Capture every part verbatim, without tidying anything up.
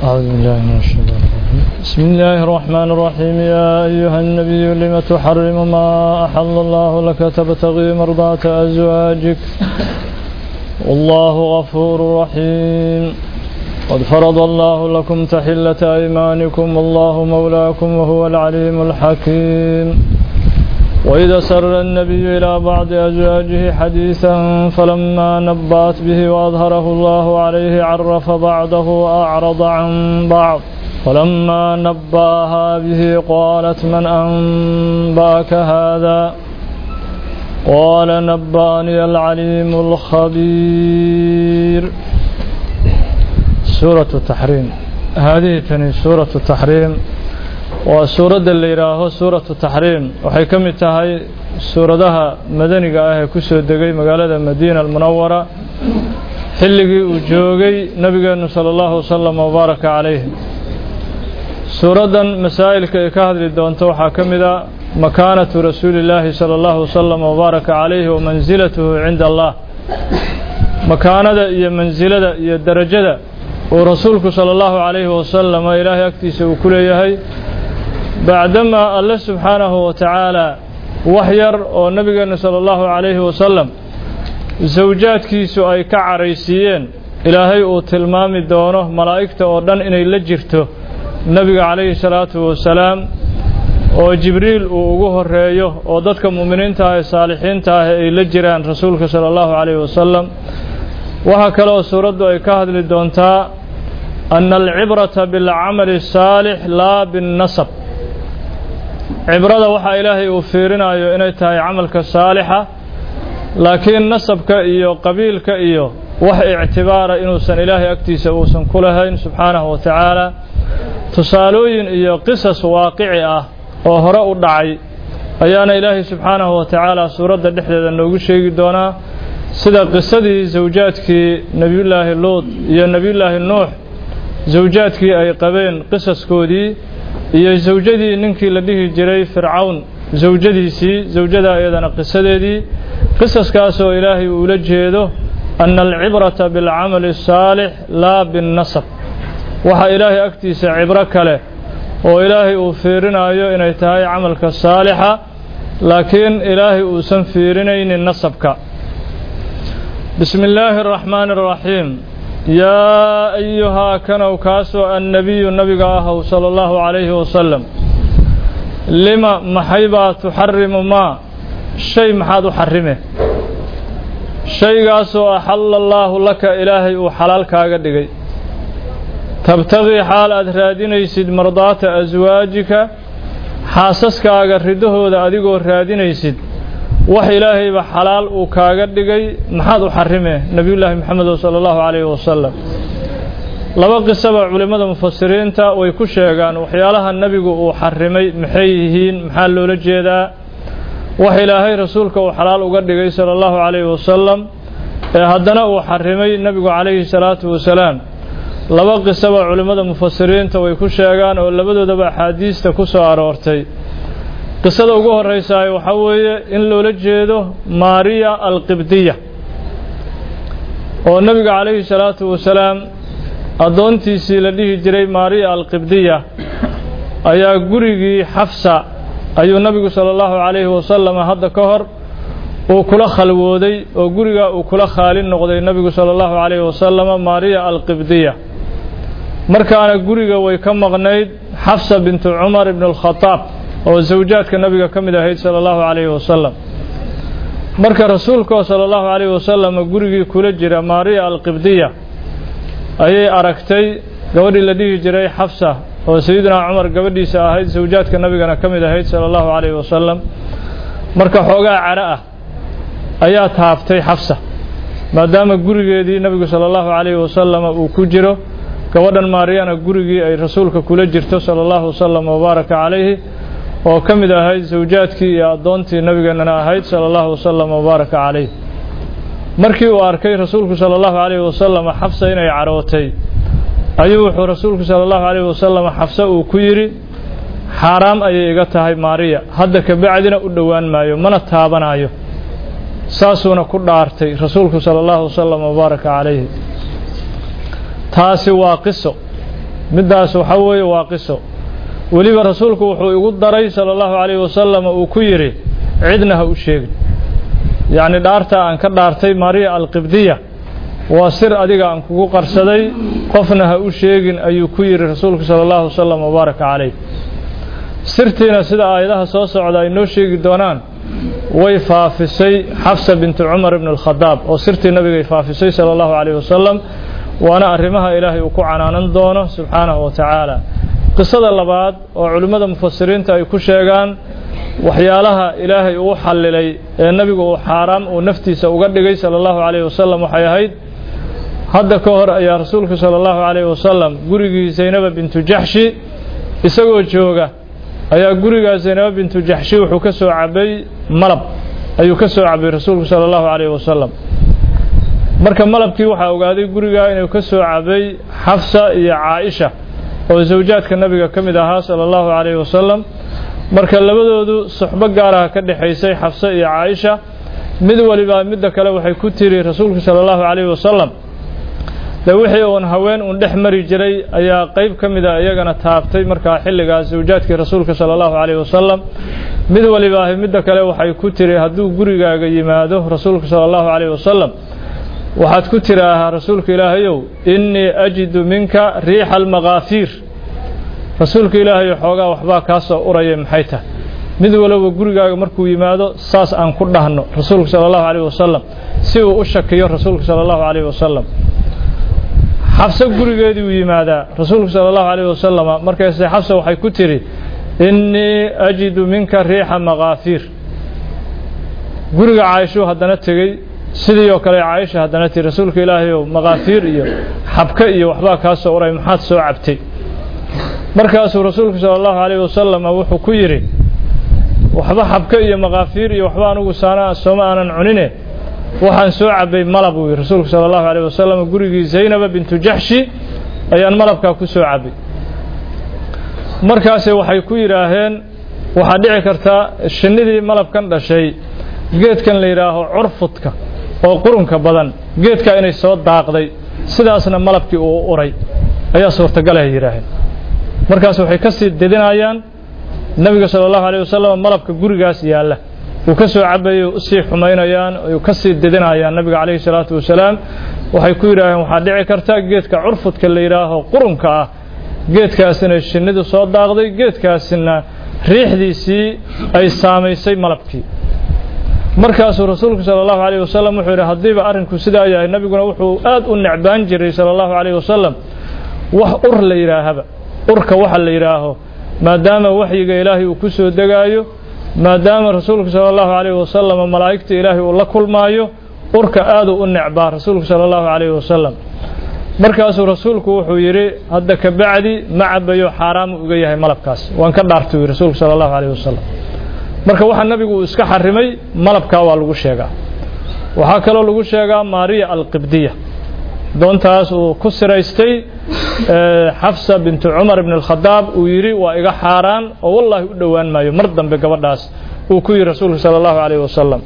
أعوذ بالله من الشيطان الرجيم. بسم الله الرحمن الرحيم. يا أيها النبي لم تحرم ما أحل الله لك تبتغي مرضات أزواجك والله غفور رحيم. قد فرض الله لكم تحلة أيمانكم والله مولاكم وهو العليم الحكيم. وإذا سر النبي إلى بعض أزواجه حديثا فلما نبأت به وأظهره الله عليه عرف بعضه وأعرض عن بعض فلما نبأها به قالت من أنبأك هذا قال نبأني العليم الخبير. سورة التحريم. هذه تني سورة التحريم وسورة اللي يراه سورة التحريم وحي كم تهي سورتها مدنية آه كسر دقي مقالة المدينة المنورة حلقي وجوغي نبينا صلى الله وسلم وبارك عليه. سورة مسائل كهذه الدون توحى كم ذا مكانة رسول الله صلى الله وسلم وبارك عليه ومنزلته عند الله. مكانة هي منزلة هي درجة ورسولك صلى الله عليه وسلم إلهي أكتس وكل يهي بعدما الله سبحانه وتعالى وحير ونبينا صلى الله عليه وسلم زوجات كيسو أي كعريسيين إلهي وتلمام دونه ملائكته ودن إني لجرته النبي عليه الصلاة والسلام وجبريل وقوه الرأيه وددك مؤمنين تاه صالحين تاه لجران رسولك صلى الله عليه وسلم. وهكذا سورة أي كهد للدونتا أن العبرة بالعمل الصالح لا بالنسب. عبرة وحا إلهي وفيرنا إنيتها عملك الصالحة لكن نسبك إيو قبيلك إيو وحا اعتبار إنوسا إلهي أكتيس أوسا كلهين سبحانه وتعالى تصالوين إيو قصص واقعية وهراء الدعي أيانا إلهي سبحانه وتعالى سورة الدحلة النوغو شيء دونا سيدا قصدي زوجاتك نبي الله اللوط يا نبي الله النوح زوجاتك أي قبين قصص كودي يا زوجتي ننكي لديه جري فرعون زوجتي سي زوجتها أيضا قصدي دي قصص كاسو إلهي ولجهده أن العبرة بالعمل الصالح لا بالنصب. وحا إلهي أكتيس عبرك له وإلهي أفيرنا أيو إن يتهي عملك الصالحة لكن إلهي أسنفيرنين النصبك. بسم الله الرحمن الرحيم. يا أيها كانوا كاسو النبي النبي صلى الله عليه وسلم لما محيبا تحرم ما شيء محاد حرمه شيء كاسو أحل الله لك إلهي وحلالك أقدقي تبتغي حال أدرادينيسد مرضات أزواجك حاسسك أقرده ذا أدقو رادينيسد wax ilaahay ba xalaal uu kaaga dhigay maxaad u xarimee nabiyullaahi maxamed sallallahu alayhi wasallam. laba qisaba culimada mufassiriinta way ku sheegaan waxyaalaha nabigu uu xarimay maxay yihiin maxaa loola jeedaa wax ilaahay rasuulka uu xalaal uga dhigay sallallahu alayhi wasallam ee haddana uu xarimay nabigu alayhi salaatu wasalaam. laba qisaba culimada mufassiriinta way ku sheegaan oo labadoodaba xadiista ku soo aroortay. qisada ugu horeysa waxa weeye in loola jeedo Maariya al-Qibdiya oo nabiga calayhi salaatu wasalaam adoontiisii la dhihi jiray Maariya al-Qibdiya ayaa gurigii Xafsa ayuu nabigu sallallahu alayhi wasallam hadda ka hor uu kula khalwooday oo guriga uu kula khaalin noqday nabigu sallallahu alayhi wasallam Maariya al-Qibdiya. markaana guriga way ka maqnayd Xafsa bint Umar ibn al-Khattab oo zawjaadka nabiga kamid ahayd sallallahu alayhi wasallam. marka rasuulka sallallahu alayhi wasallam gurigii kula jira Maariya al-Qibdiya ayay aragtay gabadhii la dhihi jiray Xafsa oo sayyidina Umar gabadhiisa ahayd zawjaadka nabigana kamid ahayd sallallahu alayhi wasallam. marka xoogaa cara ah ayaa taaftay Xafsa maadaama gurigeedii nabiga sallallahu alayhi wasallam uu ku jiro gabadhan Maariyana gurigii ay rasuulka kula jirto sallallahu wasallam wa baraka alayhi oo kamid ahayd zawjaadkii iyo adoontii nabigeena ahayd sallallahu wasallam wa baraka alayhi. markii uu arkay rasuulku sallallahu alayhi wasallam Xafsa inay carootay ayuu wuxuu rasuulku sallallahu alayhi wasallam Xafsa uu ku yiri xaraam ayay iga tahay Maariya hadda ka bacdina u dhawaan maayo mana taabanayo. saasuna ku dhaartay rasuulku sallallahu wasallam wa baraka alayhi. taasi waa qiso midaas waxa weeye waa qiso waliba rasuulku wuxuu igu daray sallallahu alayhi wasallam uu ku yiri cidna ha u sheegin yaani dhaarta aan ka dhaartay Maria al-Qibdiya waa sir adiga aan kugu qarsaday qofna ha u sheegin ayuu ku yiri rasuulku sallallahu alayhi wasallam mubarak alayhi sirtiina sida aayadaha soo socda ay noo sheegi doonaan way faafisay Xafsa bint Umar ibn al-Khattab oo sirtii nabiga ay faafisay sallallahu alayhi wasallam waana arrimaha Ilaahay uu ku canaanan doono subhanahu wa ta'ala qisada labaad oo culimada mufassiriinta ay ku sheegaan waxyaalaha Ilaahay uu xalilay ee nabigu uu xaraam uu naftiisa uga dhigay sallallahu alayhi wasallam waxay ahayd hadda ka hor ayaa rasuulku sallallahu alayhi wasallam gurigii Zaynab bint Jahshi isagoo jooga ayaa guriga Zaynab bint Jahshi wuxuu ka soo cabay malab ayuu ka soo cabay rasuulku sallallahu alayhi wasallam marka malabkii waxa ogaaday guriga inuu ka soo cabay Xafsa iyo Aisha oo zawjaadka nabiga kamid ahaa sallallahu alayhi wasallam marka labadoodu suxba gaar ah ka dhaxaysay Xafsa iyo Aisha mid waliba mid kale waxay ku tiri rasuulku sallallahu alayhi wasallam wixii oon haween un dhex mari jiray ayaa qayb kamid ah iyagana taabtay marka xilligaas zawjaadkii rasuulka sallallahu alayhi wasallam mid waliba mid kale waxay ku tiri haduu gurigaaga yimaado rasuulka sallallahu alayhi wasallam waxaad ku tiraahaa rasuulka Ilaahayow inni ajidu minka riiha al-maghafir rasuulka Ilaahay xoogaa waxba ka soo urayay maxay tahay mid waliba gurigaaga markuu yimaado saas aan ku dhahno rasuulka sallallahu alayhi wasallam si uu u shakiyo rasuulka sallallahu alayhi wasallam Xafsa gurigeedii u yimaada rasuulka sallallahu alayhi wasallam markaas Xafsa waxay ku tiri inni ajidu minka riiha maghafir guriga Aisha hadana tagay sidii oo kale Aisha hadana tii rasuulka Ilaahay oo maghafir iyo xabka iyo waxba ka soo uray maxaad soo cabtay markaas rasuulka sallallahu alayhi wasallam wuxuu ku yiri waxba xabka iyo maghafir iyo waxba anigu saana Soomaalian cunine waxaan soo cabay malab uu rasuulku sallallahu alayhi wasallam gurigii Zaynab bint Jahshi ayaan malabka ku soo cabay markaas waxay ku yiraahdeen waxa dhici karta shinidii malabkan dhashay geedkan la yiraahdo curfudka oo qurunka badan geedka inay soo daaqday sidaasna malabkii uu uray ayaa suurtagal ah yiraahdeen markaas waxay ka sii dedinayaan nabiga sallallahu alayhi wasallam malabka gurigaas yaala uu ka soo cabayo si xumaynayaan oo ka sii dedinayaan nabiga kaleey salaatu wasalaam waxay ku yiraahdeen waxa dhici karta geedka curfudka la yiraahdo qurunka ah geedkaasina shinidu soo daaqday geedkaasina riixdiisii ay saameysay malabkii markaas rasuulku sallallahu alayhi wasallam wuxuu yiraahday hadiiba arinku sidaa yahay nabiguna wuxuu aad u necbaan jiray sallallahu alayhi wasallam wax ur la yiraahdo urka waxa la yiraahdo maadaama waxyiga Ilaahay uu ku soo dagaayo maadaama rasuulku sallallahu alayhi wasallam malaa'ikta Ilaahay uu la kulmaayo urka aad u necbaa rasuulku sallallahu alayhi wasallam markaas rasuulku wuxuu yiri hadda ka bacdi macabayo xaraam uga yahay malabkaas waan ka dhaartay rasuulku sallallahu alayhi wasallam marka waxa nabigu iska xarimay malabka waa lagu sheegaa waxa kale lagu sheegaa Maria al-Qibdiya doontaas uu ku siraystay Xafsa bint Umar ibn al-Khattab uu yiri waa iga xaraan oo wallahi u dhawaan maayo mar dambe gabadhaas uu ku yiri rasuulku sallallahu alayhi wasallam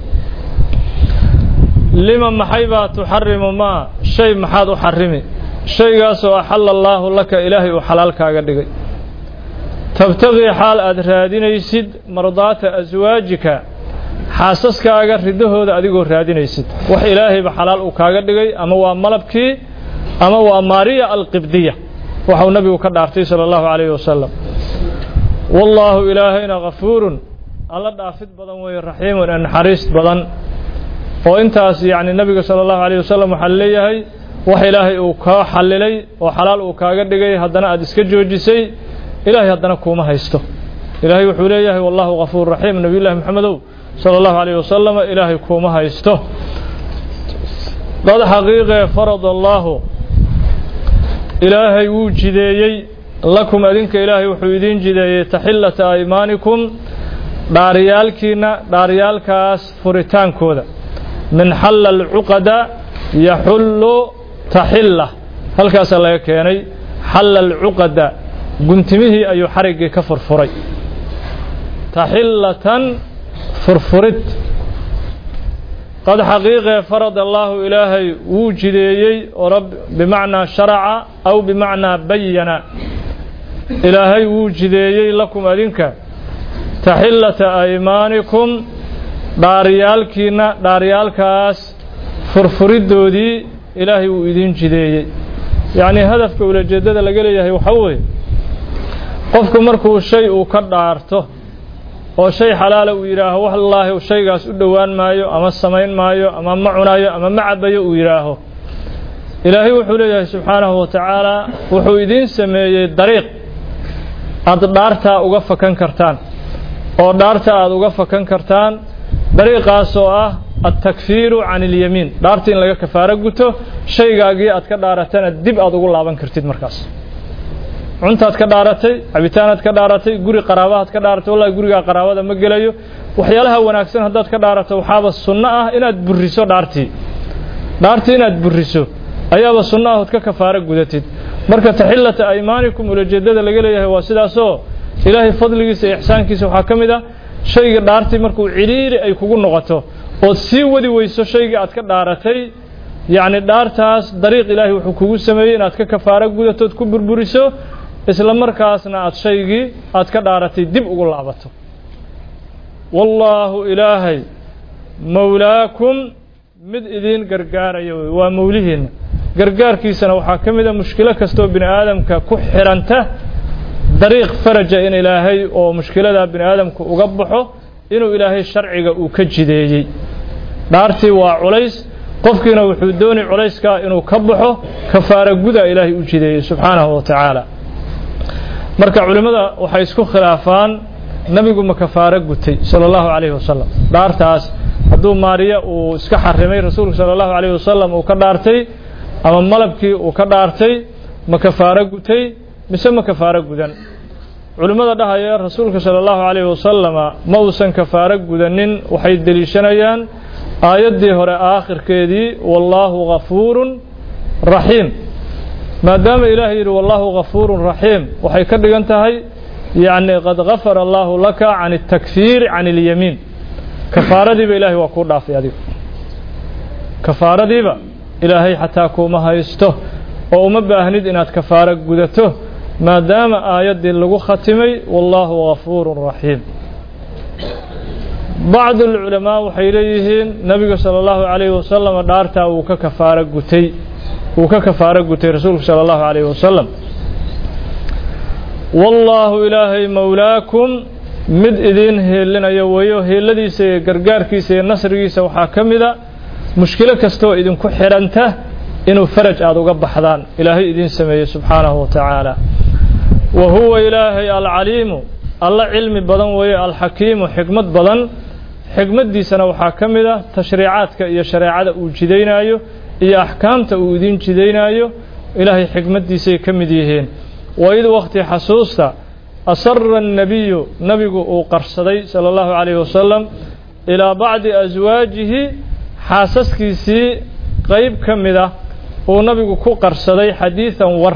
lima mahayba tuharimu ma shay maxad u xarimi shaygaas oo xalallahu laka ilaahi uu xalaal kaaga dhigay tabtaqi xaal aad raadinaysid mardaata azwaajika xaasaskaaga ridahooda adigoo raadinaysid wax ilaahay ba xalaal uu kaaga dhigay ama waa malabkii ama waa Maria al-Qibdiya waxa uu nabigu ka dhaartay sallallahu alayhi wasallam wallahu ilaahina ghafuurun alla dhaafid badan way raxiimun an xariis badan oo intaas yaani nabiga sallallahu alayhi wasallam waxa leeyahay wax ilaahay uu ka xalilay oo xalaal uu kaaga dhigay hadana aad iska joojisay ilaahay hadana kuma haysto ilaahay wuxuu leeyahay wallahu ghafuur rahiim nabiyullah muhammadow sallallahu alayhi wasallam ilaahay kuma haysto dad xaqiiqe farad allah ilaahay uu jideeyay lakum adinka ilaahay wuxuu idin jideeyay tahillata aymanikum daariyalkiina daariyalkaas furitaankooda min halal uqada yahullu tahilla halkaas laga keenay halal uqada guntimihii ayuu xarigii ka furfuray tahillatan furfurid qad haqiiqa farad allah ilaahay wuu jideeyay oo rab bimaana shar'a aw bimaana bayyana إلهي وجديي لكم أدنك تحلة أيمانكم داريالكينا داريالكاس فرفردودي إلهي وإذن جديي يعني هدفك ولا جدد لقليه وحوي قفكم مركو الشيء كدارته oo shay xalaal uu yiraaho wallahi oo shaygaas u dhawaan maayo ama sameyn maayo ama ma cunaayo ama ma cabayo uu yiraaho ilaahay wuxuu leeyahay subhanahu wa ta'ala wuxuu idin sameeyay dariiq aad dhaarta uga fakan kartaan oo dhaarta aad uga fakan kartaan dariiqaas oo ah at-takfiru 'an al-yamin dhaarta in laga kafaara guto shaygaagii aad ka dhaaratana dib aad ugu laaban kartid markaas cuntaad ka dhaaratay cabitaanaad ka dhaaratay guri qaraabaad ka dhaaratay wallahi guriga qaraabada ma gelayo waxyaalaha wanaagsan hadaad ka dhaarato waxaaba sunna ah inaad buriso dhaartii dhaartii inaad buriso ayaaba sunna ah ka kafaara gudatid marka tahillata aymaanikum ulajeedada laga leeyahay waa sidaas oo ilaahay fadligiisa iyo ihsaankiisa waxa kamid ah shayga dhaartii markuu ciriiri ay kugu noqoto oo si wadi weyso shayga aad ka dhaaratay yaani dhaartaas dariiq ilaahay wuxuu kugu sameeyay inaad ka kafaara gudato ku burburiso isla markaasna aad shaygii aad ka dhaaratay dib ugu laabato wallahu ilaahay mawlaakum mid idin gargaarayo waa mawlihiina gargaarkiisana waxa kamid ah mushkilo kasto bini aadamka ku xiranta dariiq faraja in ilaahay oo mushkilada bini aadamku uga baxo inuu ilaahay sharciga uu ka jideeyay dhaartii waa culays qofkiina wuxuu doonay culayska inuu ka baxo kafaara guda ilaahay u jideeyay subhanahu wa ta'ala marka culimada waxay isku khilaafaan nabigu ma kafaara gutay sallallahu alayhi wasallam dhaartaas haduu maariya uu iska xarimay rasuulka sallallahu alayhi wasallam uu ka dhaartay ama malabkii uu ka dhaartay ma kafaara gutay mise ma kafaara gudan culimada dhahaya rasuulka sallallahu alayhi wasallam ma uusan kafaara gudanin waxay daliishanayaan aayadii hore aakhirkeedii wallahu ghafuurun rahiim maadaama ilaahay yiri wallahu ghafuurun rahiim waxay ka dhigan tahay yaani qad ghafara Allahu laka 'an at-takfir 'an al-yamin kafaaradiiba ilaahay waa ku dhaafay adiga kafaaradiiba ilaahay hataa kuma haysto oo uma baahnid inaad kafaara gudato maadaama aayadii lagu khatimay wallahu ghafuurun rahiim بعض العلماء waxay leeyihiin nabiga sallallahu alayhi wasallam dhaarta uu ka kafaara gutay uu ka kafaara gutay rasuulka sallallahu alayhi wasallam wallahu ilaahi mawlaakum mid idin heelinayo wayo heeladiisa gargaarkiisa iyo nasrigiisa waxa kamida mushkilo kasto idin ku xiranta inuu faraj aad uga baxdaan ilaahi idin sameeyay subhanahu wa ta'ala wa huwa ilaahi al-alim alla ilmi badan wayo al-hakim hikmad badan xigmadiisana waxa kamida tashriicaadka iyo shariicada uu jideynaayo iyo ahkaamta uu idin jideynaayo ilaahay xigmadiisa ay kamid yihiin وإذ وقت حسوستا أصر النبي نبي قرصدي صلى الله عليه وسلم إلى بعض أزواجه حاسس كيسي قيب كمدا ونبي كو قرصدي حديثا ور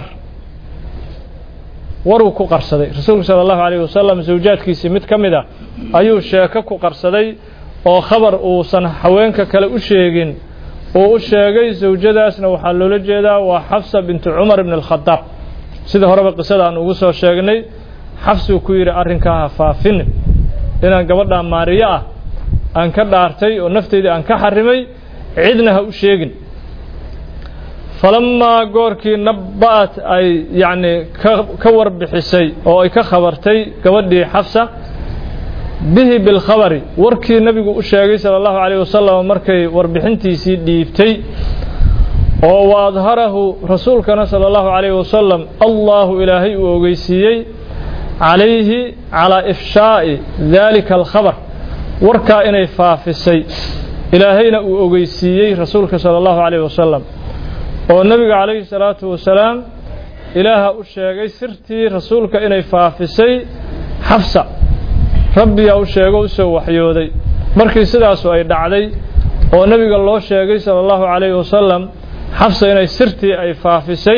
ورو كو قرصدي رسول صلى الله عليه وسلم زوجات كيسي مت كمدا أيو شاكا كو قرصدي أو خبر أو صن حوينك كلا أشيغين أو أشيغي زوجداسنا وحلول جيدا وحفصة بنت عمر بن الخطاب sida horeba qisada aan ugu soo sheegnay xafsu ku yiri arrinka faafin inaan gabadha maariya ah aan ka dhaartay oo naftayda aan ka xarimay cidna ha u sheegin falamma goorkii nabaat ay yaani ka warbixisay oo ay ka khabartay gabadhii xafsa bihi bil khabari warkii nabigu u sheegay sallallahu alayhi wasallam markay warbixintiisii dhiibtay oo waadharahu rasuulkana sallallahu alayhi wasallam Allahu ilaahi uu ogeysiyay alayhi ala ifshaa'i dhalika al-khabar warka inay faafisay ilaahayna uu ogeysiyay rasuulka sallallahu alayhi wasallam oo nabiga alayhi salatu wasalaam ilaaha u sheegay sirtii rasuulka inay faafisay xafsa rabbi yaa u sheego u soo waxyooday markii sidaas ay dhacday oo nabiga loo sheegay sallallahu alayhi wasallam xafsa inay sirtii ay faafisay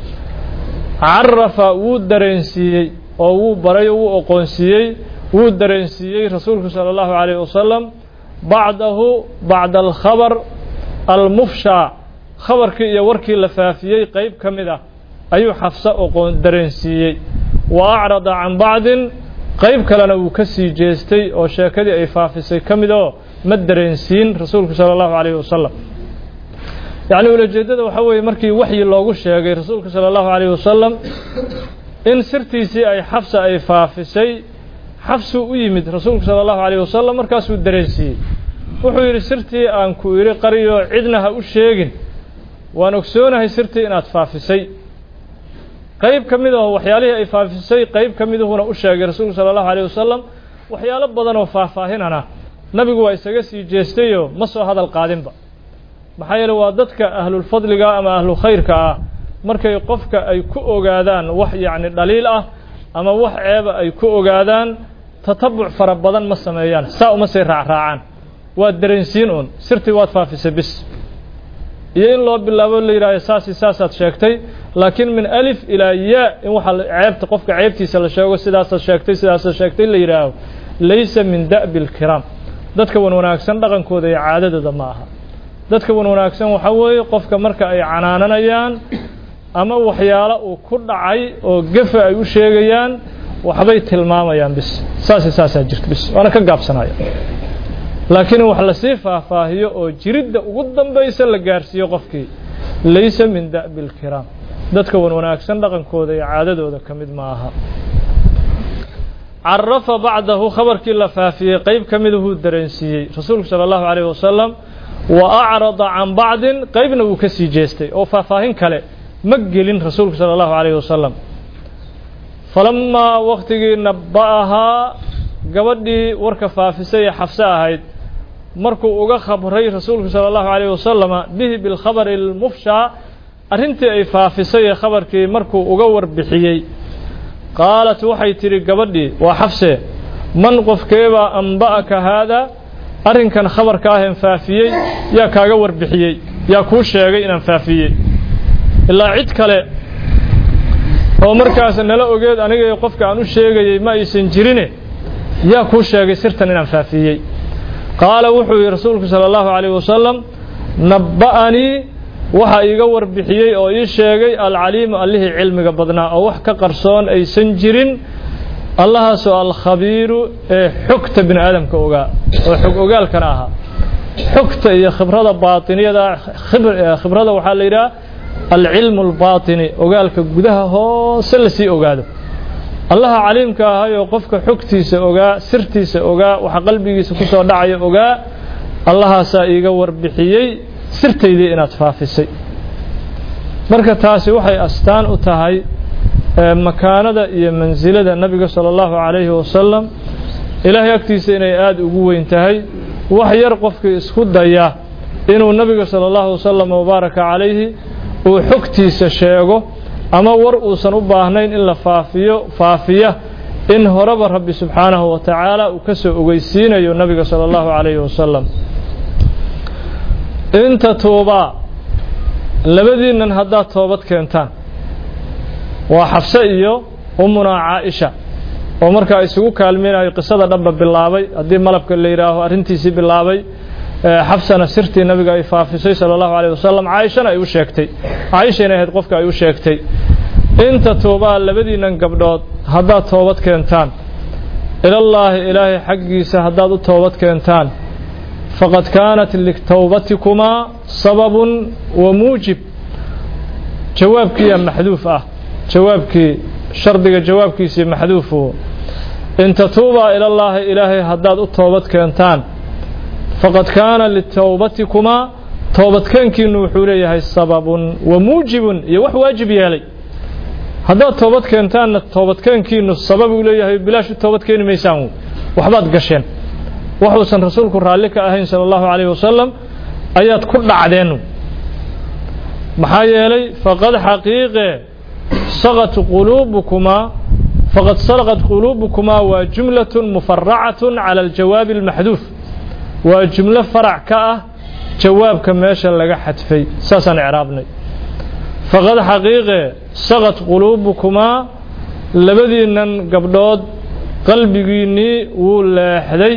عرف ودرنسي أو بري وأقنسي ودرنسي رسولك صلى الله عليه وسلم بعده بعد الخبر المفشى خبر كي يوركي لفافيي قيب كمدا أيو حفصة أقن درنسي وأعرض عن بعض قيب كلنا وكسي جيستي أو شاكدي أي فافسي كمدو مدرنسين رسولك صلى الله عليه وسلم يعني ولا جدد وحوي مركي وحي الله وشاكي رسولك صلى الله عليه وسلم إن سرتيسي أي حفصة أي فافسي حفص ويمد رسولك صلى الله عليه وسلم مركز الدرنسي وحوي سرتي أنكو يري قريو عدنها وشاكين ونكسونها سرتي إن أتفافسي قيب كميده وحياله أي فافسي قيب كميده هنا أشاق رسول صلى الله عليه وسلم وحياله بدن وفافاهننا نبي قوى إساقسي جيستيو مصر هذا القادم با بحيال وادتك أهل الفضل أما أهل الخير كا مركا يقفك أي كؤو قادان وحي يعني دليل أما وحي عيب أي كؤو قادان تتبع فرب بدن مصر ميان ساو مصر رع راعان وادرنسينون سرتي واد فافسي بس يين لو بالله اللي يراي اساسي اساسات sheegtay laakiin min alif ila ya in waxa ceebta qofka ceebtiisa la sheego sidaas sheegtay sidaas sheegtay la yiraaho laysa min da'bil kiram dadka wan wanaagsan dhaqankooda iyo caadadooda ma aha dadka wan wanaagsan waxa weeye qofka marka ay canaananayaan ama waxyaalo uu ku dhacay oo gafa ay u sheegayaan waxbay tilmaamayaan bis saas saas jirto bis wana ka gaabsanaya laakiin wax la sii faahfaahiyo oo jiridda ugu dambaysa la gaarsiyo qofkii laysa min da'bil kiram dadka wan wanaagsan dhaqankooda iyo caadadooda kamid ma aha عرف بعده خبر كلا فافيه قيب كمده درنسيي رسول صلى الله عليه وسلم وأعرض عن بعض قيبنا وكسي جيستي أو فافاهين كله مجلين رسول صلى الله عليه وسلم فلما وقت نبأها قبدي ورك فافسي حفصة هيد مركو uga khabray rasuulka sallallahu alayhi wasallam bihi bil khabar al mufsha arintii ay faafisay khabarkii markuu uga warbixiyay qaalat waxay tiri gabadhii waa xafse man qofkeeba anbaaka hada arinkan khabarka ah in faafiyay yaa kaaga warbixiyay yaa ku sheegay inaan faafiyay ilaa cid kale oo markaas nala ogeed aniga qofka aan u sheegayay ma aysan jirin yaa ku sheegay sirtan inaan faafiyay قال وحي رسولك صلى الله عليه وسلم نبأني وحا إيغا وربحيي أو إيشيغي العليم الله علمك بدنا أو وحكا قرصون أي سنجرين الله سؤال خبير حكت بن آدم كأوغا وحك أوغال كناها حكت إيا خبرة باطنية خبر خبرة وحال إيرا العلم الباطني أوغال كقدها هو سلسي أوغادو الله عليمك هاي وقفك حكتيسا اوغا سرتيسا اوغا waxa qalbigiisa ku soo dhacay oga Allah sa iiga warbixiyay sirteedii inaad faafisay marka taasi waxay astaan u tahay makaanada iyo manzilada nabiga sallallahu alayhi wasallam ilaahay agtiisa inay aad ugu weyn tahay wax yar qofkii isku daya inuu nabiga sallallahu alayhi wasallam mubaaraka alayhi oo xogtiisa sheego ama war uusan u baahnayn in la faafiyo faafiya in horaba rabbi subhanahu wa ta'ala uu ka soo ogeysiinayo nabiga sallallahu alayhi wasallam inta tooba labadiinan hadda toobad keentaan waa xafsa iyo ummuna Aisha oo marka ay isugu kaalmeeyay qisada dhanba bilaabay hadii malabka la yiraahdo arintiisi bilaabay xafsana sirtii nabiga ay faafisay sallallahu alayhi wasallam Aishana ay u sheegtay Aishana ahayd qofka ay u sheegtay inta tooba labadiinan gabdhood hadda toobad keentaan ila Allah ilaahi xaqiisa hadda u toobad keentaan faqad kanat litawbatikuma sababun wa mujib jawaabkii maxduuf ah jawaabkii shardiga jawaabkiisa maxduuf inta tooba ila Allah ilaahi hadda u toobad keentaan فقد كان للتوبتكما توبتكنكين وحو ليهي سبب وموجب يا wax waajib yeelay hadaa toobad keentaan toobadkeenkiinu sabab u leeyahay bilaash toobadkeen meesaan waxbaad gasheen wuxuusan rasuulku raali ka ahayn sallallahu alayhi wasallam ayaad ku dhacdeen maxaa yeelay faqad haqiiqe sagat qulubukuma faqad sarqat qulubukuma wa jumlatun mufarra'atun ala al-jawab al-mahdhuf وجملة فرع كأه جواب كماشا لغا حدفي ساسا إعرابني فقد حقيقة سغت قلوبكما لبدينا قبضات قلبيني ولاحدي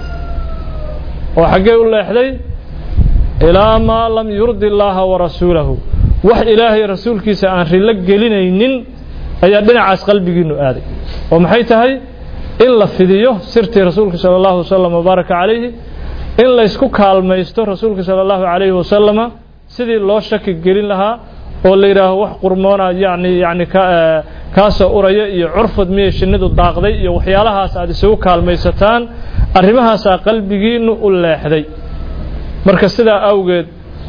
وحقي ولاحدي إلى ما لم يرد الله ورسوله وح إلهي رسولك سأنري لك لنين ayaa dhinacaas qalbigiinu aaday oo maxay tahay in la fidiyo sirtii rasuulka sallallahu alayhi wasallam baraka calayhi in la isku kaalmaysto rasuulka sallallahu alayhi wasallam sidii loo shaki gelin lahaa oo la yiraahdo wax qurmoona yaani yaani ka kaasoo uraya iyo curfad miyay shinidu daaqday iyo waxyaalahaas aad isugu kaalmaysataan arrimahaas qalbigiinu u leexday marka sidaa awgeed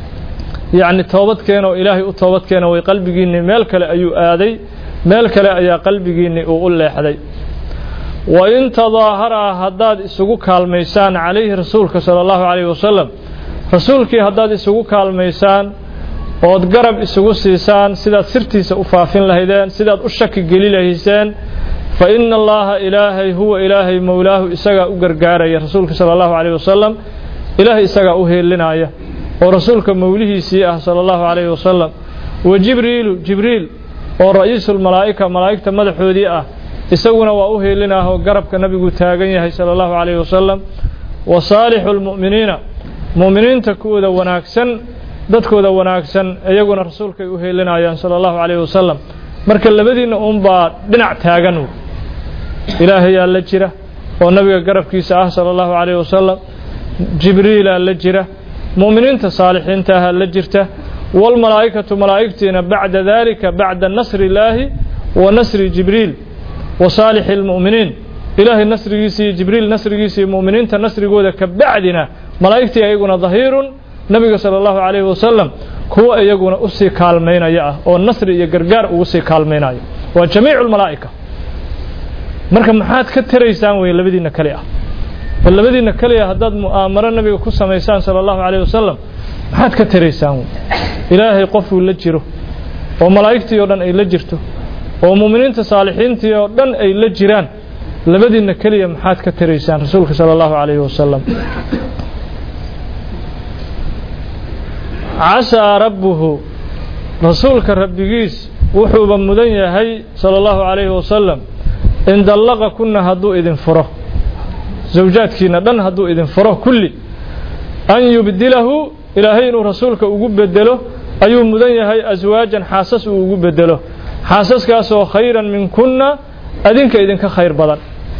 yaani toobad keeno ilaahay u toobad keeno way qalbigiinu meel kale ayuu aaday meel kale ayaa qalbigiinu u leexday wa in tadaahara haddaad isugu kaalmaysaan calayhi rasuulka sallallahu alayhi wasallam rasuulkii haddaad isugu kaalmaysaan ood garab isugu siisaan sidaad sirtiisa u faafin lahaydeen sidaad u shaki geli lahayseen fa inna allaha ilaahay huwa ilaahay mawlaahu isaga u gargaaraya rasuulka sallallahu alayhi wasallam ilaahay isaga u heelinaya oo rasuulka mawlihiisii ah sallallahu alayhi wasallam wa jibriil jibriil oo ra'iisul malaa'ika malaa'ikta madaxoodii ah isaguna waa u heelinaah oo garabka nabigu taagan yahay sallallahu alayhi wasallam wa saalihul mu'miniina mu'miniinta kuwada wanaagsan dadkooda wanaagsan iyaguna rasuulka ay u heelinayaan sallallahu alayhi wasallam marka labadiina uun baa dhinac taagan ilaahay yaa la jira oo nabiga garabkiisa ah sallallahu alayhi wasallam jibriil aa la jira mu'miniinta saalixiinta ah la jirta wal malaa'ikatu malaa'iktina ba'da dhalika ba'da nasri ilaahi wa nasri jibriil wa salihil mu'miniin ilaahay nasrigiisa jibriil nasrigiisa mu'miniinta nasrigooda ka bacdina malaa'iktii ayaguna dhahiirun nabiga sallallahu alayhi wasallam kuwa ayaguna u sii kaalmeynaya ah oo nasri iyo gargaar ugu sii kaalmeynaya waa jamiicul malaa'ika marka maxaad ka tiraysaan way labadiina kale ah labadiina kale haddaad mu'aamaro nabiga ku sameysaan sallallahu alayhi wasallam maxaad ka tiraysaan ilaahay qofuu la jiro oo malaa'iktii oo dhan ay la jirto oo muuminiinta saalixiintii oo dhan ay la jiraan labadiina kale maxaad ka tiraysaan rasuulka sallallahu alayhi wasallam عسى ربه رسولك ربيس وحوبا مدنيهي صلى الله عليه وسلم إن دلق كنا هدو إذن فره زوجاتكينا دن هدو إذن فره كل أن يبدله إلهي رسولك أقوب بدله أيو مدنيهي أزواجا حاسس أقوب بدله حاسس كاسو خيرا من كنا أذنك إذنك خير بدل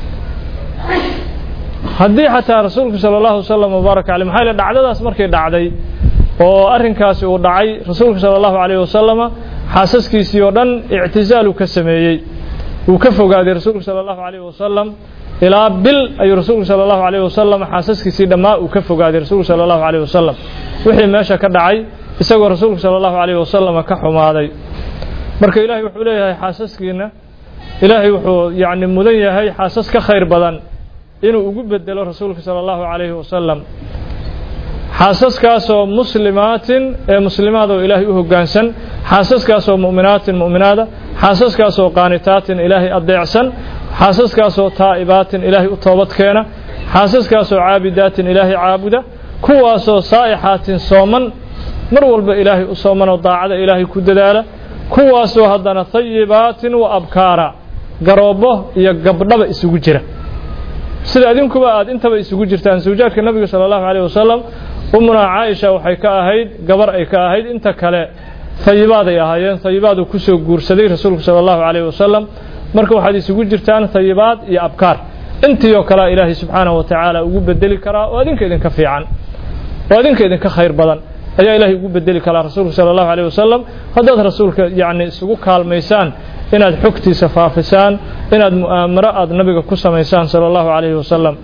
هدي حتى رسولك صلى الله عليه وسلم وبارك عليه محايلة دعدد أسمركي دعدي oo arinkaas uu dhacay rasuulka sallallahu alayhi wasallam xaasaskiisii oo dhan i'tizaal ka sameeyay uu ka fogaaday rasuulka sallallahu alayhi wasallam ilaa bil ay rasuulka sallallahu alayhi wasallam xaasaskiisii dhamaa uu ka fogaaday rasuulka sallallahu alayhi wasallam wixii meesha ka dhacay isagoo rasuulka sallallahu alayhi wasallam ka xumaaday marka ilaahay wuxuu leeyahay xaasaskiina ilaahay wuxuu yaani mudan yahay xaasas ka khayr badan inuu ugu bedelo rasuulka sallallahu alayhi wasallam xaasaskaasoo muslimaatin ee muslimaadoo ilaahay u hoggaansan xaasaskaasoo mu'minaatin mu'minaada xaasaskaasoo qaanitaatin ilaahay adeecsan xaasaskaasoo taa'ibaatin ilaahay u toobad keena xaasaskaasoo caabidaatin ilaahay caabuda kuwaasoo saa'ixaatin sooman mar walba ilaahay u sooman oo daacada ilaahay ku dadaala kuwaasoo haddana thayibaatin wa abkaara garoobo iyo gabdhaba isugu jira sida idinkuba aad intaba isugu jirtaan zawjaadka nabiga sallallahu alayhi wasallam umuna Aisha waxay ka ahayd gabar ay ka ahayd inta kale thayibaad ay ahaayeen thayibaad ku soo guursaday rasuulka sallallahu alayhi wasallam marka waxaad isugu jirtaan thayibaad iyo abkaar intii oo kala ilaahay subhanahu wa ta'ala ugu bedeli kara oo adinka idinka fiican oo adinka idinka khayr badan ayaa ilaahay ugu bedeli kara rasuulka sallallahu alayhi wasallam haddaad rasuulka yaani isugu kaalmaysaan inaad xogtiisa faafisaan inaad mu'aamaro aad nabiga ku sameysaan sallallahu alayhi wasallam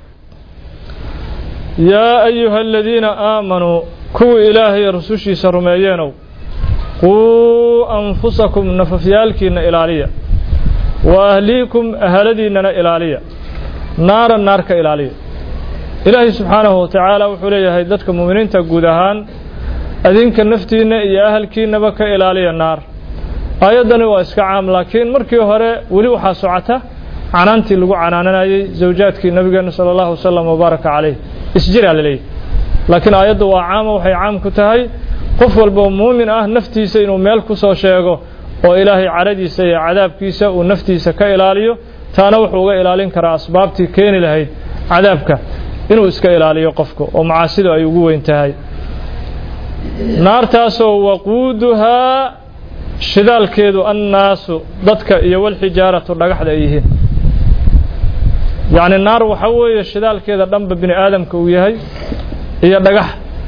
يا أيها الذين آمنوا كو إلهي رسوشي سرميينو قوا أنفسكم نففيالكين إلالية وأهليكم أهلدين إلالية نارا نارك إلالية إلهي سبحانه وتعالى وحوليه هيدتك مؤمنين تقودهان أذنك النفتين يا أهلكين بك إلالية النار آيادنا وإسكا عام لكن مركي هوري ولي وحاسعته عنانتي لغو عناننا زوجاتك النبي صلى الله عليه وسلم وبارك عليه isjir alalay laakiin aayadu waa caam waxay caam ku tahay qof walba muumin ah naftiisa inuu meel ku soo sheego oo ilaahay caradiisa iyo cadaabkiisa uu naftiisa ka ilaaliyo taana wuxuu uga ilaalin karaa asbaabtii keeni lahayd cadaabka inuu iska ilaaliyo qofka oo macaasidu ay ugu weyn tahay naartaasoo waquuduha shidaalkeedu annaasu dadka iyo walxijaaratu dhagaxda ay yihiin yacni naar waxa weeye shidaalkeeda dhanba bini aadamka uu yahay iyo dhagax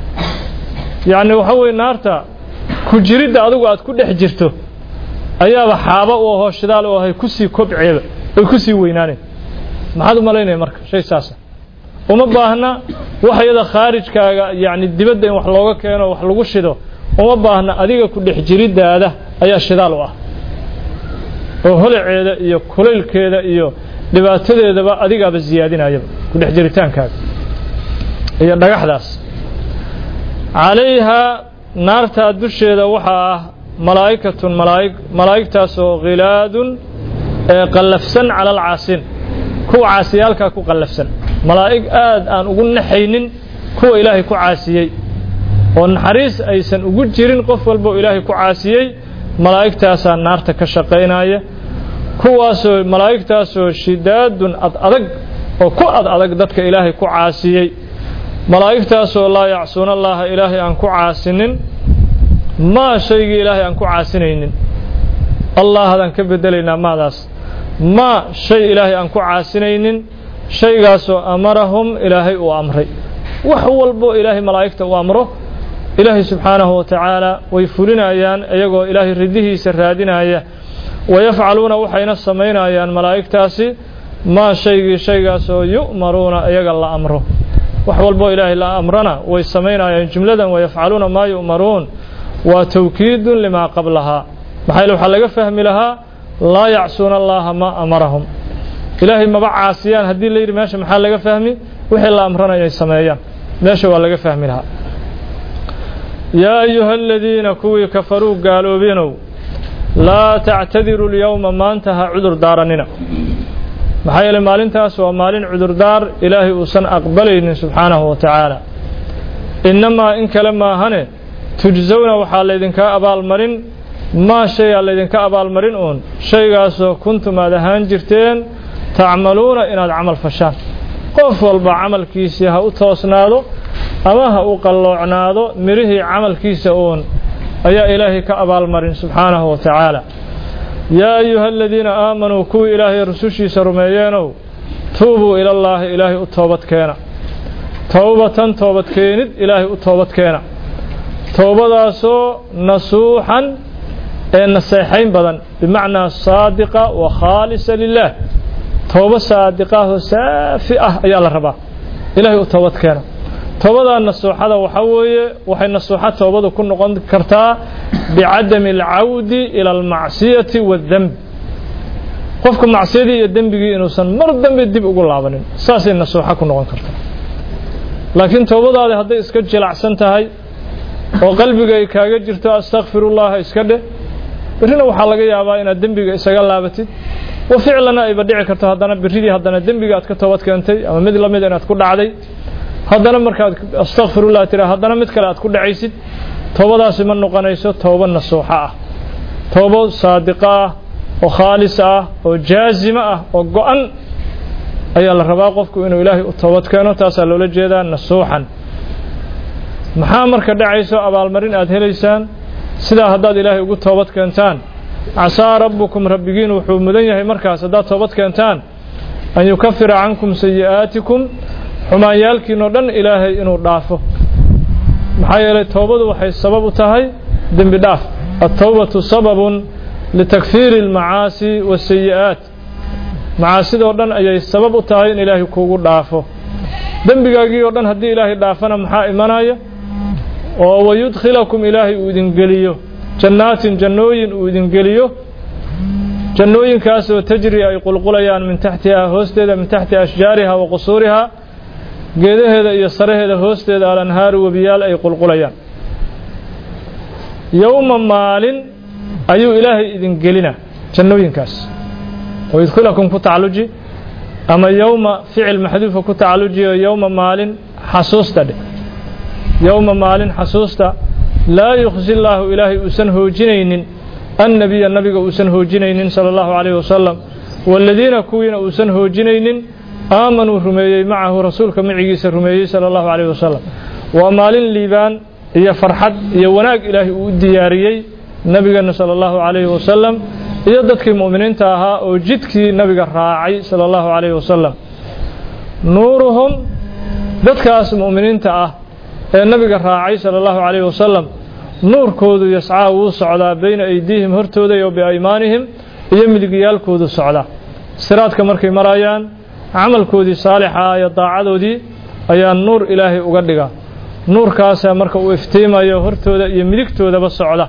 yacni waxa weeye naarta ku jiridda adigu aad ku dhex jirto ayaaba xaaba u ahoo shidaal u ahay kusii kobceeda ay kusii weynaaneen maxaad u malaynaya marka shay saasa uma baahna wax iyada khaarijkaaga yacni dibadda in wax looga keeno wax lagu shido uma baahna adiga ku dhex jiriddaada ayaa shidaal u ah oo holaceeda iyo kulaylkeeda iyo dhibaatadeedaba adigaaba ziyaadinayaba ku dhex jiritaankaaga iyo dhagaxdaas calayhaa naartaa dusheeda waxaa ah malaa'ikatun malaa'ig malaa'igtaasoo khilaadun ee qallafsan cala alcaasiin kuwa caasiyaalkaa ku qallafsan malaa'ig aad aan ugu naxaynin kuwa ilaahay ku caasiyey oo naxariis aysan ugu jirin qof walba oo ilaahay ku caasiyey malaa'igtaasaa naarta ka shaqaynaya kuwaasoo malaa'igtaasoo shidaadun ad adag oo ku ad adag dadka ilaahay ku caasiyey malaa'igtaasoo laa yacsuuna allaha ilaahay aan ku caasinin maa shaygii ilaahay aan ku caasinaynin allah hadaan ka bedelaynaa maadaas maa shay ilaahay aan ku caasinaynin shaygaasoo amarahum ilaahay uu amray wax walbo ilaahay malaa'igta uu amro ilaahay subxaanahu wa tacaala way fulinayaan iyagoo ilaahay ridihiisa raadinaya wayafcaluuna waxayna samaynayaan malaa'igtaasi maa shaygii shaygaasoo yu'maruuna iyaga la amro wax walbo ilaahay la amrana way samaynayaan jumladan wayafcaluuna maa yu'maruun waa tawkiidun limaa qablahaa maxaa waxaa laga fahmi lahaa laa yacsuuna allaha maa amarahum ilaahay maba caasiyaan haddii la yidhi meesha maxaa laga fahmi wixii la amrana inay sameeyaan meesha waa laga fahmi lahaa yaa ayuha aladiina kuwii kafaruu gaaloobinow laa tactadiru lyowma maanta ha cudur daaranina maxaa yeelay maalintaas waa maalin cudurdaar ilaahay uusan aqbalaynin subxaanahu wa tacaala innamaa in kale maahane tujsawna waxaa laydinkaa abaalmarin maa shayaa laydinka abaalmarin uun shaygaasoo kuntum aad ahaan jirteen tacmaluuna inaad camal fashaan qof walba camalkiisii ha u toosnaado ama ha u qalloocnaado mirihii camalkiisa uun ayaa ilaahay ka abaalmarin subxaanahu wa tacaala yaa ayuha aladiina aamanuu kuwii ilaahay rusushiisa rumeeyeenow tuubuu ilallaahi ilaahay u toobadkeena towbatan toobadkeenid ilaahay u toobadkeena towbadaasoo nasuuxan ee naseexayn badan bimacnaa saadiqa wa khaalisa lilaah towba saadiqaahoo saafi ah ayaa la rabaa ilaahay u toobadkeena towbadaa nasuuxada waxaa weeye waxay nasuuxa towbadu ku noqon kartaa bicadami alcawdi ila almacsiyati waaldemb qofku macsiyadii iyo dembigii inuusan mar dambe dib ugu laabanin saasay nasuuxa ku noqon kartaa laakiin towbadaadi hadday iska jilacsan tahay oo qalbiga ay kaaga jirto astakfirullaha iska dheh berrina waxaa laga yaabaa inaad dembiga isaga laabatid wa ficlana ayba dhici karto haddana berridii haddana dembiga aad ka toobad keentay ama mid lamid inaad ku dhacday haddana markaad astakfirullah tiraa haddana mid kale aad ku dhacaysid toobadaasi ma noqonayso toobo nasuuxa ah toobo saadiqa ah oo khaalis ah oo jaazima ah oo go-an ayaa la rabaa qofku inuu ilaahay u toobad keeno taasaa loola jeedaa nasuuxan maxaa marka dhacayso abaalmarin aad helaysaan sidaa haddaad ilaahay ugu toobad keentaan casaa rabbukum rabbigiin wuxuu mudan yahay markaas haddaad toobad keentaan an yukafira cankum sayi'aatikum xumaanyaalkiinoo dhan ilaahay inuu dhaafo maxaa yeelay toobadu waxay sabab u tahay dembi dhaaf altawbatu sababun litakfiiri almacaasi wasayi'aat macaasidoo dhan ayay sabab u tahay in ilaahay kuugu dhaafo dembigaagii oo dhan haddii ilaahay dhaafana maxaa imanaya oo wayudkhilakum ilaahay uu idin geliyo jannaatin jannooyin uu idin geliyo jannooyinkaasoo tajri ay qulqulayaan min taxtihaa hoosteeda min taxti ashjaariha wa qusuurihaa geedaheeda iyo saraheeda hoosteeda alanhaaru webiyaal ay qulqulayaan yowma maalin ayuu ilaahay idin gelina jannooyinkaas wayudkhilakum ku tacalluji ama yowma ficil maxduufa ku tacallujiyo yowma maalin xasuusta dhe yowma maalin xasuusta laa yukhzi llaahu ilaahay uusan hoojinaynin annabiya nabiga uusan hoojinaynin sala allahu calayhi wasalam waaladiina kuwiina uusan hoojinaynin aamanuu rumeeyey macahu rasuulka micigiisa rumeeyey sala allahu calayhi wasalam waa maalin liibaan iyo farxad iyo wanaag ilaahay uu u diyaariyey nabigeena sallallahu alayhi wasallam iyo dadkii mu'miniinta ahaa oo jidkii nabiga raacay sallallahu alayhi wasallam nuuruhum dadkaas mu'miniinta ah ee nabiga raacay sallallahu alayhi wasallam nuurkoodu yascaa wuu socdaa bayna aydiihim hortooda iyo biaymaanihim iyo midigiyaalkoodu socda siraadka markay marayaan camalkoodii saalixa iyo daacadoodii ayaa nuur ilaahay uga dhiga nuurkaas marka uu iftiimayo hortooda iyo midigtoodaba socda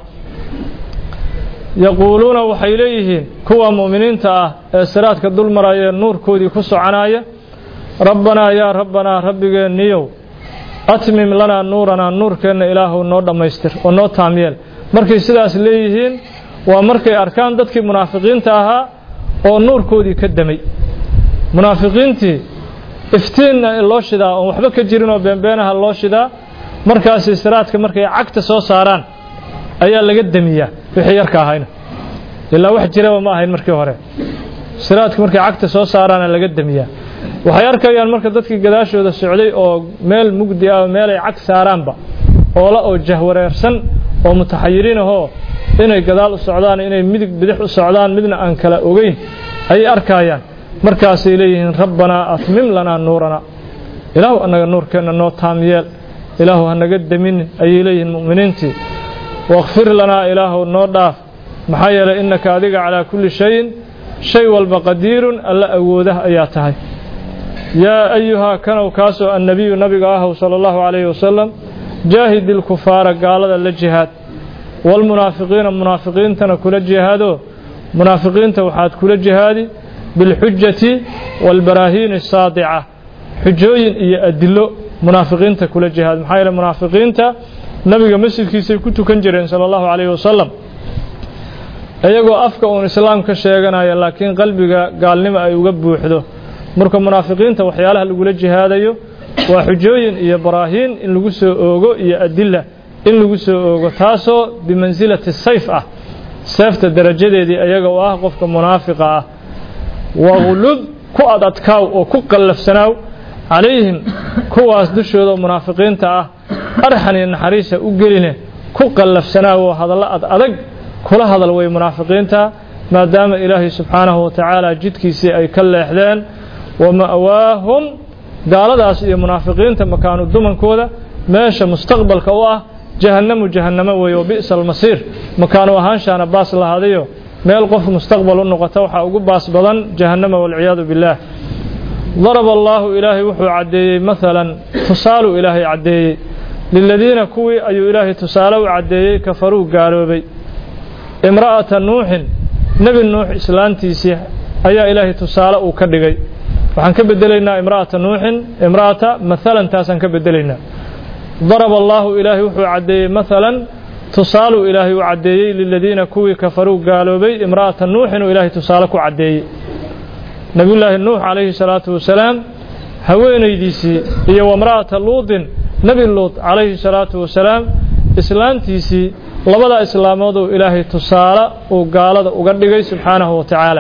yaquuluuna waxay leeyihiin kuwa mu'miniinta ah ee siraadka dul maraya nuurkoodii ku soconaya rabbanaa yaa rabbanaa rabbigeeniyow atmim lanaa nuuranaa nuurkeenna ilaahu noo dhammaystir oo noo taamyeel markay sidaas leeyihiin waa markay arkaan dadkii munaafiqiinta ahaa oo nuurkoodii ka damay munaafiqiintii iftiinna loo shidaa oo waxba ka jirin oo beenbeenaha loo shidaa markaasi siraadka markay cagta soo saaraan ayaa laga damiyaa wixii yarka ahayna ilaa wax jiraba ma ahayn markii hore siraadka markay cagta soo saaraan laga damiyaa waxay arkayaan marka dadkii gadaashooda socday oo meel mugdi ah meel ay cag saaraanba oo la oo jahwareersan oo mutaxayiriin ah inay gadaal u socdaan inay midig bidix u socdaan midna aan kala ogeyn ay arkayaan markaas ay leeyihiin rabbanaa atmim lanaa nuurana ilaahu anaga nuurkeena noo taamiyeel ilaahu hanaga damin ay leeyihiin mu'miniintii waqfir lanaa ilaahu noo dhaaf maxaa yeelay innaka adiga calaa kulli shayin shay walba qadiirun alla awoodah ayaa tahay yaa ayuha kanow kaasoo annabiyu nabiga ah sallallahu alayhi wasallam jaahid alkufaara gaalada la jihaad والمنافقين منافقين تنكل جهاده منافقين توحد كل جهادي بالحجة والبراهين الصادعة حجوين يأدلو منافقين تكل جهاد محايل منافقين تا نبي مسجد كيسي كنت كنجرين صلى الله عليه وسلم أيقو أفكا الإسلام كشيغنا لكن قلبي قال لما يقبو وحده مركب منافقين توحيالها اللي قول جهاديو وحجوين يبراهين إن لقسو أوغو يأدله in lagu soo oogo taasoo bimansilati sayf ah sayfta darajadeedii ayaga oo ah qofka munaafiqa ah waqlub ku adadkaaw oo ku qallafsanaaw calayhim kuwaas dushooda munaafiqiinta ah arxan iyo naxariisa u geline ku qallafsanaaw oo hadalla ad adag kula hadal way munaafiqiinta maadaama ilaahay subxaanahu wa tacaala jidkiisii ay ka leexdeen wa ma'waahum gaaladaas iyo munaafiqiinta makaanu dumankooda meesha mustaqbalka u ah جهنم جهنم وبئس المصير مكانه هانشان باس لهاديو ميل قف مستقبل النقطه waxa ugu baas badan جهنم والعياذ بالله ضرب الله إلهي وحو عدي مثلا تصالوا إلهي عدي للذين كوي أي إلهي تصالوا عدي كفروا قالوا امرأة نوح نبي نوح إسلانتيسي أي إلهي تصالوا كدغي waxaan ka bedelayna imra'ata nuuh imra'ata مثلا taasan ka bedelayna ضرب الله إلهي وحو عدي مثلا تصالوا إلهي وعدي للذين كوي كفروا قالوا بي امرأة نوح وإلهي تصالك عدي نبي الله النوح عليه الصلاة والسلام هوين يديسي هي وامرأة لوط نبي اللوط عليه الصلاة والسلام إسلام تيسي لبدا إسلام وضو إلهي تصالة وقالت وقدقي سبحانه وتعالى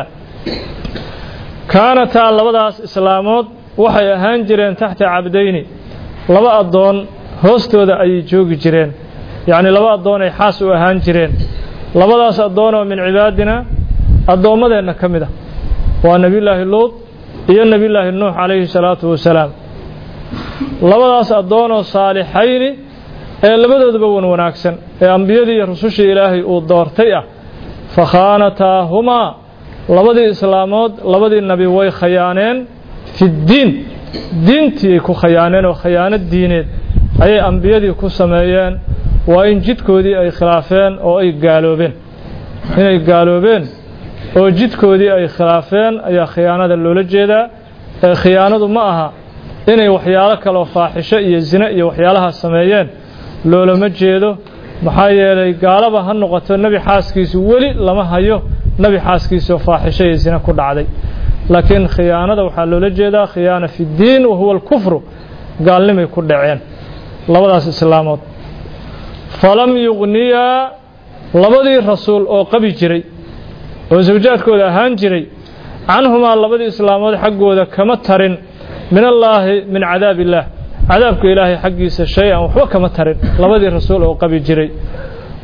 كانت لبدا إسلامات وحي هانجرين تحت عبدين لبا الضون hoostooda ay joogi jireen yaani laba adoon ay xaas u ahaan jireen labadaas adoon oo min cibaadina adoomadeena kamida waa nabi ilaahi luut iyo nabi ilaahi nuux alayhi salaatu wasalaam labadaas adoon oo saalixiin ee labadooduba wan wanaagsan ee ambiyadii iyo rasuushii ilaahay uu doortay ah fakhanatahuma labadii islaamood labadii nabi way khiyaaneen fi diin diintii ku khiyaaneen oo khiyaanad diineed ayay ambiyadii ku sameeyeen waa in jidkoodii ay khilaafeen oo ay gaaloobeen inay gaaloobeen oo jidkoodii ay khilaafeen ayaa khiyaanada loola jeedaa ee khiyaanadu ma aha inay waxyaalo kale oo faaxisho iyo zina iyo waxyaalaha sameeyeen loolama jeedo maxaa yeelay gaalaba ha noqoto nabi xaaskiisu weli lama hayo nabi xaaskiisu faaxisho iyo zina ku dhacday laakiin khiyaanada waxaa loola jeedaa khiyaana fi diin wa huwa al-kufru gaalnimay ku dhaceen labadaas islaamood falam yughniya labadii rasuul oo qabi jiray oo zawjaadkooda ahaan jiray canhuma labadii islaamood xaggooda kama tarin min allaahi min cadaab illaah cadaabka ilaahay xaggiisa shay aan waxba kama tarin labadii rasuul oo qabi jiray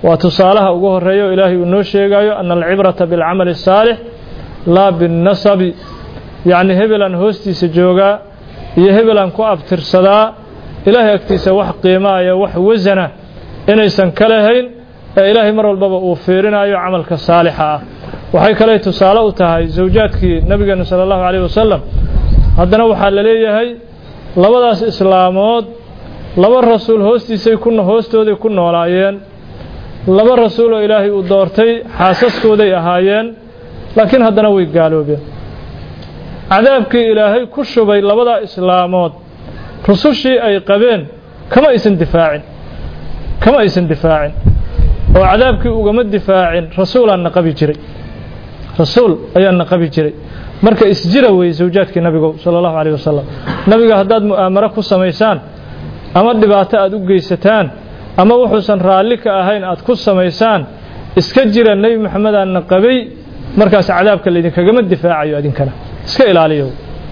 وتصالها وجهريو إلهي ونوشيجايو أن العبرة بالعمل الصالح لا بالنسب يعني هبلا هوستي سجوجا يهبلا كو أبترصدا إلهي أكتيس وح قيمة وح وزنة إن يسن كلهين إلهي مر البابا وفيرنا أيو عملك الصالحة وحي كلي تصالة تهاي زوجاتك نبينا صلى الله عليه وسلم هذا نوح لليه هي لبداس إسلامود لبا الرسول هوستي سيكون هوستو دي كون ولايين لبا الرسول إلهي ودورتي حاسسكو دي أهايين لكن هذا نوي قالوا به عذابك إلهي كشبي لبدا إسلامود رسوشي أي قبين كما يسن دفاعين كما يسن دفاعين وعذابك وقمت دفاعين رسول أن قبي جري رسول أي أن قبي جري marka isjira way zawjaadka nabiga sallallahu alayhi wasallam nabiga hadaad mu'amara ku sameeysan ama dhibaato aad u geysataan ama wuxuusan raali ka ahayn aad ku sameeysan iska jira nabi maxamed aan qabay markaas cadaabka leedin kaga mid difaacayo adinkana iska ilaaliyo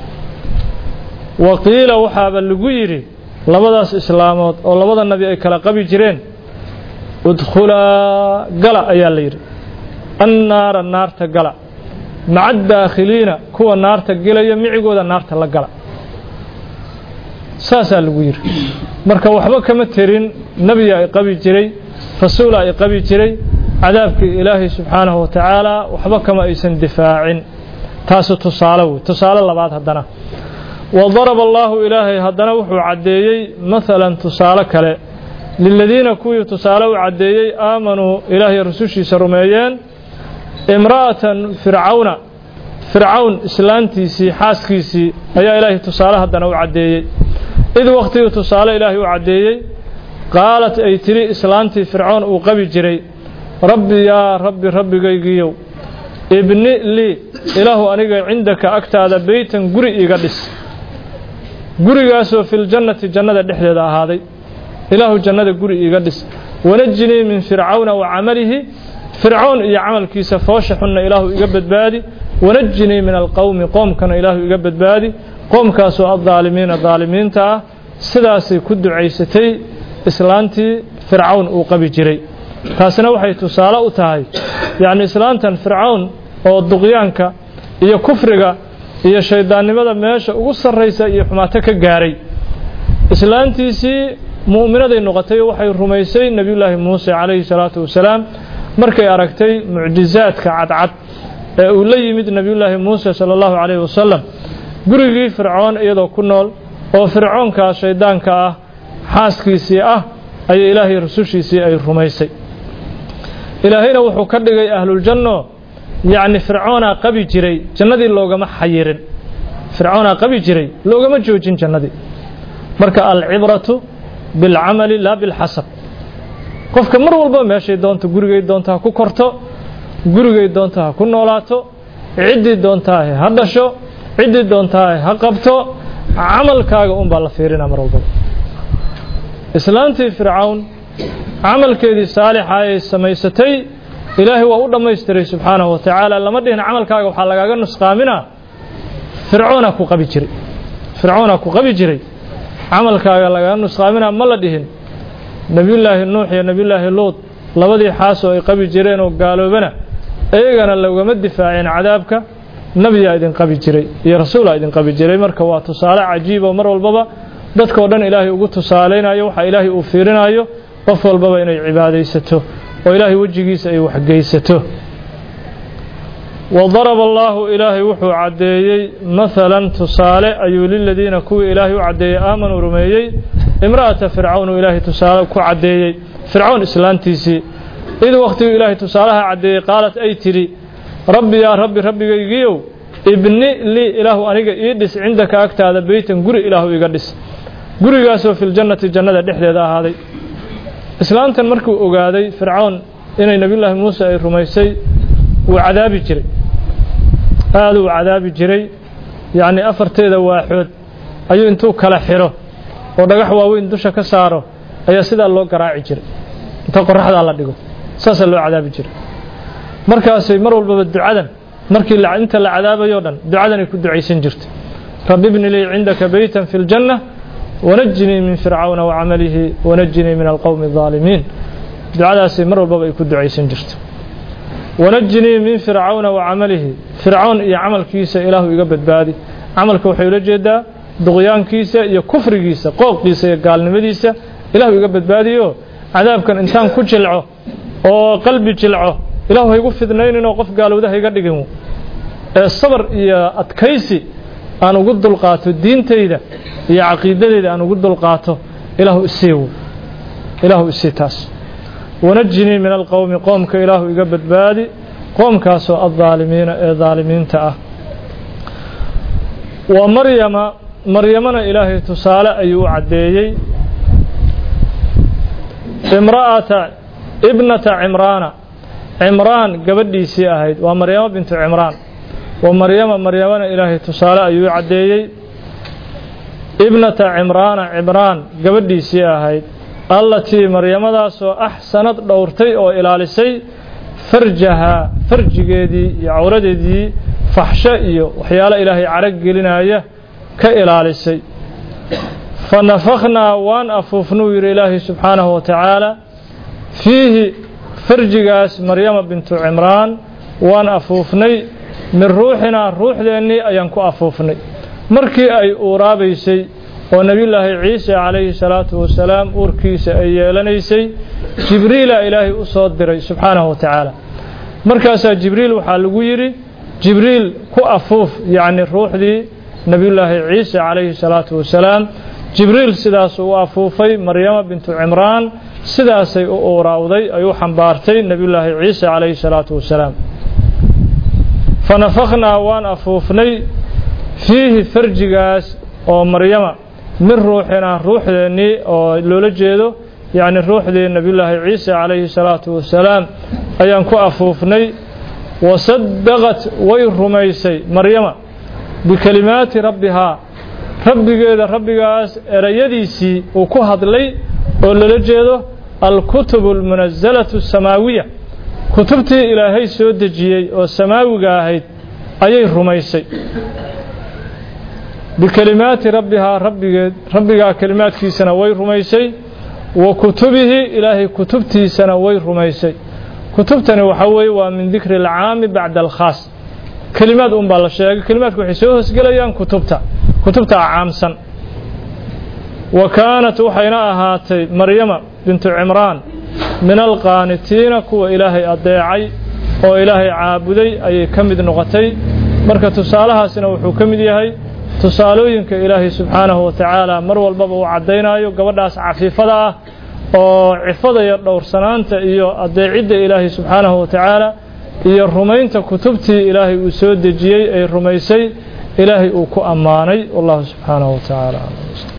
waqiila waxaaba lagu yiri labadaas islaamood oo labada nabi ay kala qabi jireen udkhula gala ayaa la yiri annaar naarta gala مع الداخلين كوا النار تجلي معجود النار تلقلا ساسا الوير مركا وحبا كما ترين نبي قبي جري رسول قبي جري عذابك إلهي سبحانه وتعالى وحبا كما يسن دفاع تاسو تصالو تصال الله بعد هدنا وضرب الله إلهي هدنا وحو عديي مثلا تصالك للذين كوي تصالوا عديي آمنوا إلهي رسوشي سرميين امرأة فرعون فرعون إسلامتيسي حاسكيسي أيا إلهي تصالها دنا وعديي إذ وقت تصال إلهي وعديي قالت أي تري إسلامتي فرعون وقبي جري ربي يا ربي ربي جيجيو ابني لي إله أنيق عندك أكتاد بيتا قري إيقادس قري قاسو في الجنة جنة الدحدة هذه إله جنة قري إيقادس ونجني من فرعون وعمله فرعون يعمل كيس فوشحنا إله يقبض بادي ونجني من القوم قوم كان إله يقبض بادي قوم كاسوا الظالمين الظالمين تا سداسي كد عيستي إسلانتي فرعون وقبي جري تاسنا وحي تصالة وتاي يعني إسلانتا فرعون أو الضغيانك إيا كفرق إيا شيطان لماذا ماشا وقصر ريسا إيا حماتك قاري إسلانتي سي مؤمنة النغتي وحي الرميسي نبي الله موسى عليه الصلاة والسلام markay aragtay mucjizaadka cadcad ee uu la yimid nabiyullaahi Muuse sallallahu alayhi wasallam gurigii fircoon iyadoo ku nool oo fircoonka shaydaanka ah xaaskiisii ah ay ilaahay rasuushiisii ay rumaysay ilaahayna wuxuu ka dhigay ahlul janno yaani fircoona qabi jiray jannadii loogama xayirin fircoona qabi jiray loogama joojin jannadii marka al ibratu bil amali la bil hasab qofka mar walba meeshay doonto gurigay doonta ku korto gurigay doonta ku noolaato cidii doonta ha dhasho cidii doonta ha qabto amalkaaga un baa la fiirina mar walba islaantii fircaun amalkeedii saalixa ay samaysatay ilaahi waa u dhameystiray subhanahu wa ta'ala lama dhihin amalkaaga waxa lagaaga nusqaamina fircauna ku qabi jiray fircauna ku qabi jiray amalkaaga lagaaga nusqaamina ma la dhihin نبي الله نوح يا نبي الله لوط لبدي حاسو اي قبي جيرين او غالوبنا ايغانا لوغما دفاعين عذابك نبي ايدن قبي جيري يا رسول ايدن قبي جيري marka waa tusaale cajiib oo mar walbaba dadka oo dhan ilaahay ugu tusaaleynayo waxa ilaahay uu fiirinayo qof walbaba inay cibaadeysato oo ilaahay wajigiisa ay wax geysato وضرب الله إلهي وحو عديي مثلا تصالة أيو للذين كوي إلهي وعديي آمنوا رميي امرأة فرعون إلهي تصالة كو عديي فرعون إسلانتيسي إذ وقت إلهي تصالها عديي قالت أي تري ربي يا ربي ربي يجيو ابني لي إله أنيق إيدس عندك أكتا هذا بيتا قري إله يقدس قري قاسو في الجنة الجنة دحدي ذا هذا إسلامتا مركو أقادي فرعون إني نبي الله موسى رميسي وعذاب جري هذا وعذاب جري يعني أفرتيدا واحد أيو انتو كلا حيرو ودغخ واوين دوشا ka saaro ayaa sida loo garaaci jiray inta qorraxda la dhigo saas loo cadaabi jiray markaas ay mar walba ducadan markii la inta la cadaabayo dhan ducadan ay ku duceysan jirtay rabbi ibn li indaka baytan fil janna ونجني من فرعون وعمله ونجني من القوم الظالمين ducadaasi mar walba ay ku ducaysan jirto wanajini min fir'auna wa amalihi fir'aun iyo amalkiisa ilaahu iga badbaadi amalka wuxuu la jeedaa duqyaankiisa iyo kufrigiisa qooqiisa iyo gaalnimadiisa ilaahu iga badbaadiyo cadaabkan intaan ku jilco oo qalbi jilco ilaahu igu fidnaynin oo qof gaalowdaha iga dhigin ee sabr iyo adkaysi aan ugu dulqaato diintayda iyo aqeedadayda aan ugu dulqaato ilaahu isiiyo ilaahu isiitaas ونجني من القوم قوم كإله يقبض بادي قوم كاسو الظالمين الظالمين تأه ومريم مريمنا إلهي تسالة أيو عديي امرأة ابنة عمران عمران قبدي سياهيد ومريم بنت عمران ومريم مريمنا إلهي تسالة أيو عديي ابنة عمران عمران قبدي سياهيد التي مريم داسو أحسنت دورتي أو إلالسي فرجها فرجgeedii iyo awradeedii fahsha iyo waxyaalo ilaahay arag gelinaya ka ilaalisay fanafakhna waan afufnu ilaahi subhanahu wa ta'ala fihi farjigaas maryam bintu imran waan afufnay min ruuxina ruuxdeeni ayaan ku afufnay markii ay uuraabaysay oo nabi ilaahi ciisa alayhi salatu wasalaam urkiisa ay yeelanaysay jibriil ilaahi u soo diray subhanahu wa ta'ala markaas jibriil waxa lagu yiri jibriil ku afuuf yaani ruuxdii nabi ilaahi ciisa alayhi salatu wasalaam jibriil sidaas uu afuufay maryam bintu imran sidaas ay u uuraawday ay u xambaartay nabi ilaahi ciisa alayhi salatu wasalaam fanafakhna waan afuufnay fihi farjigaas oo maryam من روحنا روحني أو لولجيدو يعني روح ذي النبي الله عيسى عليه الصلاة والسلام أيام كأفوفني وصدقت ويرميسي مريم بكلمات ربها ربي جيدا ربي جاس ريديسي وكهد لي ولولجيدو الكتب المنزلة السماوية كتبتي إلى هي سود جي والسماوي جاهد أي رميسي بكلمات ربها ربي ربي كلمات في سنوي رميسي وكتبه إلهي كتبتي سنوي رميسي كتبتني وحوي ومن ذكر العام بعد الخاص كلمات أم بالشيء كلمات كحسوه سجليان كتبتها كتبتها عامسا وكانت وحيناها مريم بنت عمران من القانتين كو إلهي أضيعي أو إلهي عابدي أي كمد نغتي مركة سالها سنوحو كمد يهي tusaalooyinka ilaahay subhanahu wa ta'ala mar walba uu cadeynaayo gabadhaas cafiifada ah oo cifada iyo dhowrsanaanta iyo adeecida ilaahay subhanahu wa ta'ala iyo rumaynta kutubtii ilaahay uu soo dejiyay ay rumaysay ilaahay uu ku amaanay wallahu subhanahu wa ta'ala